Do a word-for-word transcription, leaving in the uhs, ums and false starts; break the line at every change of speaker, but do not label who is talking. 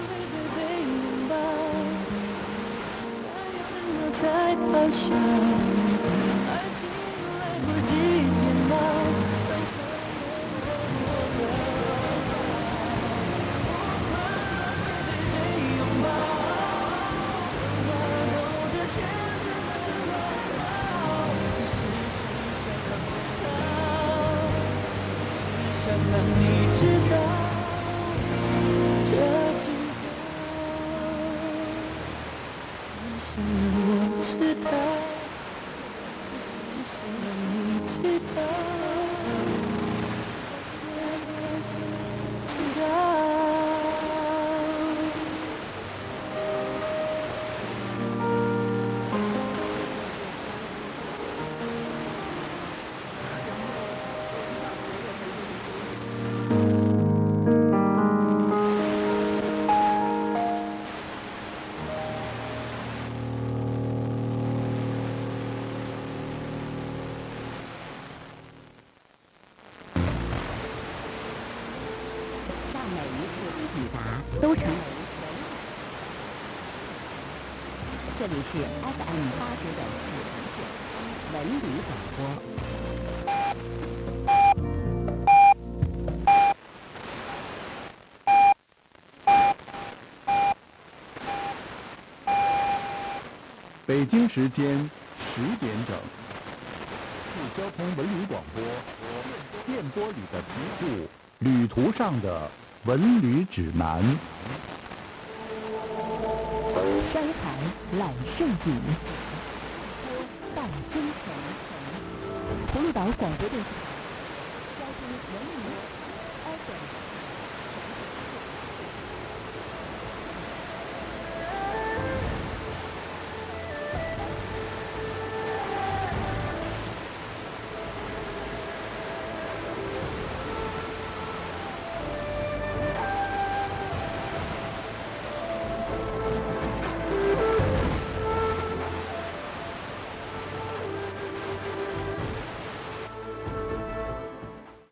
在咆哮，爱情来不及变老，当我的拥抱，我的全身是温柔，只是想让你知道，这情歌，想让我知道，只想让你知道，知道。
让每一次抵达都成为这里是 F M 八九点四文旅广播。
北京时间十点整，是交通文旅广播电波里的题库，旅途上的文旅指南。
山海揽胜景，到真诚。葫芦岛广播电视台。